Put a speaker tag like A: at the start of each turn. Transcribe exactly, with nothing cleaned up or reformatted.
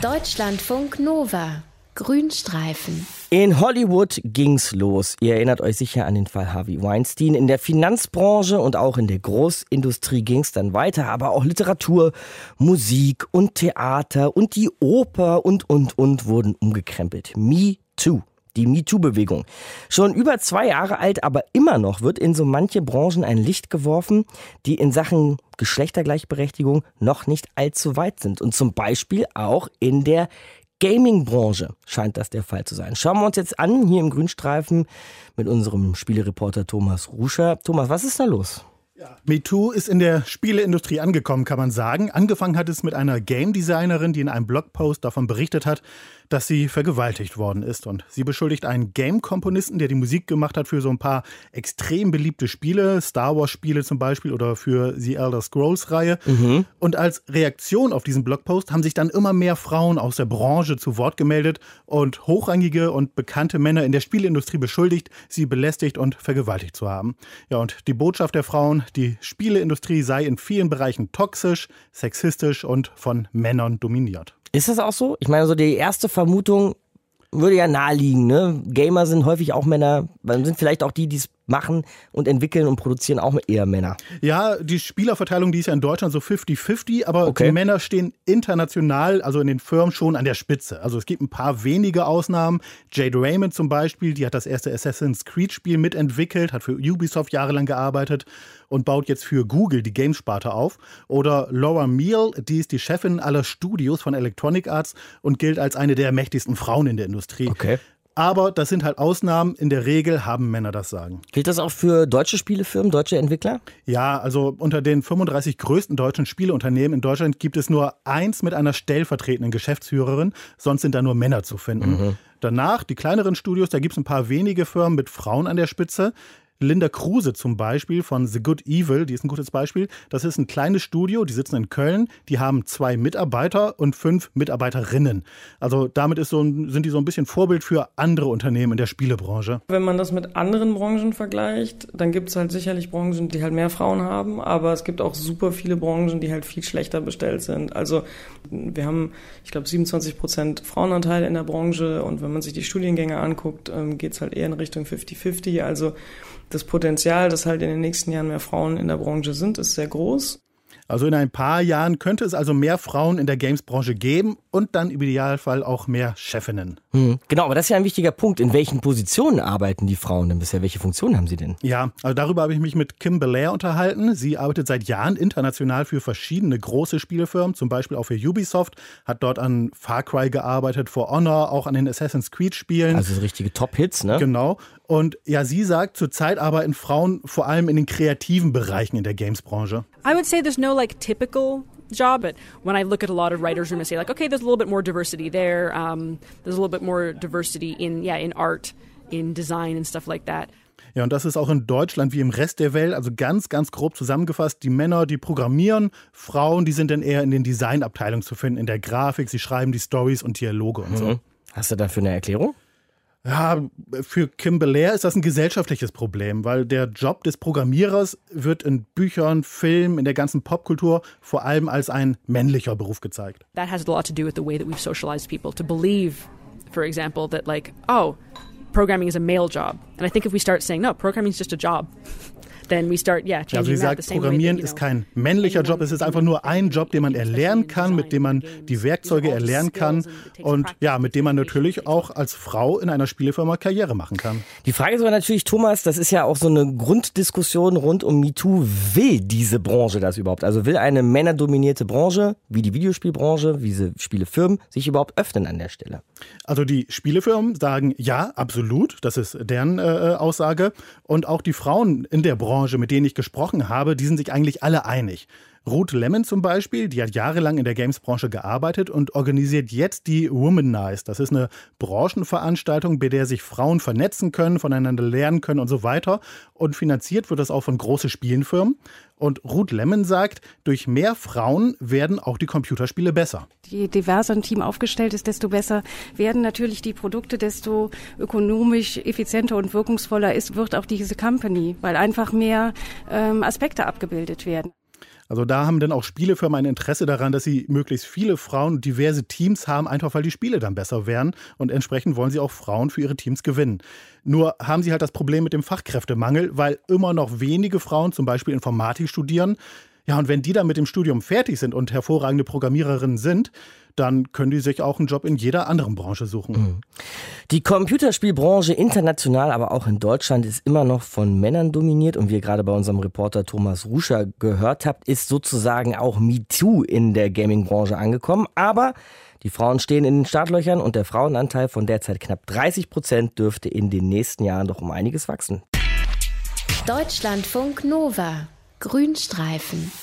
A: Deutschlandfunk Nova. Grünstreifen.
B: In Hollywood ging's los. Ihr erinnert euch sicher an den Fall Harvey Weinstein. In der Finanzbranche und auch in der Großindustrie ging's dann weiter. Aber auch Literatur, Musik und Theater und die Oper und, und, und wurden umgekrempelt. Me Too. Die MeToo-Bewegung. Schon über zwei Jahre alt, aber immer noch wird in so manche Branchen ein Licht geworfen, die in Sachen Geschlechtergleichberechtigung noch nicht allzu weit sind. Und zum Beispiel auch in der Gaming-Branche scheint das der Fall zu sein. Schauen wir uns jetzt an, hier im Grünstreifen mit unserem Spielereporter Thomas Ruscher. Thomas, was ist da los?
C: Ja. MeToo ist in der Spieleindustrie angekommen, kann man sagen. Angefangen hat es mit einer Game-Designerin, die in einem Blogpost davon berichtet hat, dass sie vergewaltigt worden ist. Und sie beschuldigt einen Game-Komponisten, der die Musik gemacht hat für so ein paar extrem beliebte Spiele, Star Wars-Spiele zum Beispiel oder für die Elder Scrolls-Reihe. Mhm. Und als Reaktion auf diesen Blogpost haben sich dann immer mehr Frauen aus der Branche zu Wort gemeldet und hochrangige und bekannte Männer in der Spieleindustrie beschuldigt, sie belästigt und vergewaltigt zu haben. Ja, und die Botschaft der Frauen: Die Spieleindustrie sei in vielen Bereichen toxisch, sexistisch und von Männern dominiert.
B: Ist das auch so? Ich meine, so die erste Vermutung würde ja naheliegen, ne? Gamer sind häufig auch Männer, sind vielleicht auch die, die es machen und entwickeln und produzieren, auch eher Männer.
C: Ja, die Spielerverteilung, die ist ja in Deutschland so fünfzig fünfzig, aber okay. Die Männer stehen international, also in den Firmen schon an der Spitze. Also es gibt ein paar wenige Ausnahmen. Jade Raymond zum Beispiel, die hat das erste Assassin's Creed-Spiel mitentwickelt, hat für Ubisoft jahrelang gearbeitet und baut jetzt für Google die Games-Sparte auf. Oder Laura Meal, die ist die Chefin aller Studios von Electronic Arts und gilt als eine der mächtigsten Frauen in der Industrie.
B: Okay.
C: Aber das sind halt Ausnahmen. In der Regel haben Männer das Sagen.
B: Gilt das auch für deutsche Spielefirmen, deutsche Entwickler?
C: Ja, also unter den fünfunddreißig größten deutschen Spieleunternehmen in Deutschland gibt es nur eins mit einer stellvertretenden Geschäftsführerin. Sonst sind da nur Männer zu finden. Mhm. Danach, die kleineren Studios, da gibt es ein paar wenige Firmen mit Frauen an der Spitze. Linda Kruse zum Beispiel von The Good Evil, die ist ein gutes Beispiel. Das ist ein kleines Studio, die sitzen in Köln, die haben zwei Mitarbeiter und fünf Mitarbeiterinnen. Also damit ist so ein, sind die so ein bisschen Vorbild für andere Unternehmen in der Spielebranche.
D: Wenn man das mit anderen Branchen vergleicht, dann gibt es halt sicherlich Branchen, die halt mehr Frauen haben, aber es gibt auch super viele Branchen, die halt viel schlechter bestellt sind. Also wir haben, ich glaube, siebenundzwanzig Prozent Frauenanteil in der Branche und wenn man sich die Studiengänge anguckt, geht es halt eher in Richtung fünfzig fünfzig. Also das Potenzial, dass halt in den nächsten Jahren mehr Frauen in der Branche sind, ist sehr groß.
C: Also in ein paar Jahren könnte es also mehr Frauen in der Games-Branche geben und dann im Idealfall auch mehr Chefinnen.
B: Hm, genau, aber das ist ja ein wichtiger Punkt. In welchen Positionen arbeiten die Frauen denn bisher? Welche Funktionen haben sie denn?
C: Ja, also darüber habe ich mich mit Kim Belair unterhalten. Sie arbeitet seit Jahren international für verschiedene große Spielefirmen, zum Beispiel auch für Ubisoft, hat dort an Far Cry gearbeitet, For Honor, auch an den Assassin's Creed-Spielen.
B: Also so richtige Top-Hits, ne?
C: Genau. Und ja, sie sagt, zurzeit arbeiten Frauen vor allem in den kreativen Bereichen in der Games-Branche.
E: I would say there's no like typical job, but when I look at a lot of writers' room, I say like, okay, there's a little bit more diversity there. Um, there's a little bit more diversity in, yeah, in art, in design and stuff like that.
C: Ja, und das ist auch in Deutschland wie im Rest der Welt, also ganz, ganz grob zusammengefasst. Die Männer, die programmieren, Frauen, die sind dann eher in den Designabteilungen zu finden, in der Grafik, sie schreiben die Storys und Dialoge und mhm. so.
B: Hast du dafür eine Erklärung?
C: Ja, für Kim Belair ist das ein gesellschaftliches Problem, weil der Job des Programmierers wird in Büchern, Filmen, in der ganzen Popkultur vor allem als ein männlicher Beruf gezeigt.
E: That has a lot to do with the way that we've socialized people to believe, for example, that like, oh, programming is a male job. And I think if we start saying, no, programming is just a job, then we start, yeah, changing
C: also sie sagt, Programmieren ist kein männlicher Job, es ist einfach nur ein Job, den man erlernen kann, mit dem man die Werkzeuge erlernen kann und ja, mit dem man natürlich auch als Frau in einer Spielefirma Karriere machen kann.
B: Die Frage ist aber natürlich, Thomas, das ist ja auch so eine Grunddiskussion rund um MeToo. Will diese Branche das überhaupt? Also will eine männerdominierte Branche, wie die Videospielbranche, wie diese Spielefirmen, sich überhaupt öffnen an der Stelle?
C: Also die Spielefirmen sagen ja, absolut, das ist deren äh, Aussage. Und auch die Frauen in der Branche, mit denen ich gesprochen habe, die sind sich eigentlich alle einig. Ruth Lemon zum Beispiel, die hat jahrelang in der Games-Branche gearbeitet und organisiert jetzt die Womanize. Das ist eine Branchenveranstaltung, bei der sich Frauen vernetzen können, voneinander lernen können und so weiter. Und finanziert wird das auch von großen Spielenfirmen. Und Ruth Lemon sagt, durch mehr Frauen werden auch die Computerspiele besser.
F: Je diverser ein Team aufgestellt ist, desto besser werden natürlich die Produkte, desto ökonomisch effizienter und wirkungsvoller ist, wird auch diese Company, weil einfach mehr ähm, Aspekte abgebildet werden.
C: Also da haben dann auch Spielefirmen ein Interesse daran, dass sie möglichst viele Frauen und diverse Teams haben, einfach weil die Spiele dann besser werden. Und entsprechend wollen sie auch Frauen für ihre Teams gewinnen. Nur haben sie halt das Problem mit dem Fachkräftemangel, weil immer noch wenige Frauen zum Beispiel Informatik studieren. Ja, und wenn die dann mit dem Studium fertig sind und hervorragende Programmiererinnen sind, dann können die sich auch einen Job in jeder anderen Branche suchen.
B: Die Computerspielbranche international, aber auch in Deutschland, ist immer noch von Männern dominiert. Und wie ihr gerade bei unserem Reporter Thomas Ruscher gehört habt, ist sozusagen auch MeToo in der Gaming-Branche angekommen. Aber die Frauen stehen in den Startlöchern und der Frauenanteil von derzeit knapp dreißig Prozent dürfte in den nächsten Jahren doch um einiges wachsen.
A: Deutschlandfunk Nova. Grünstreifen.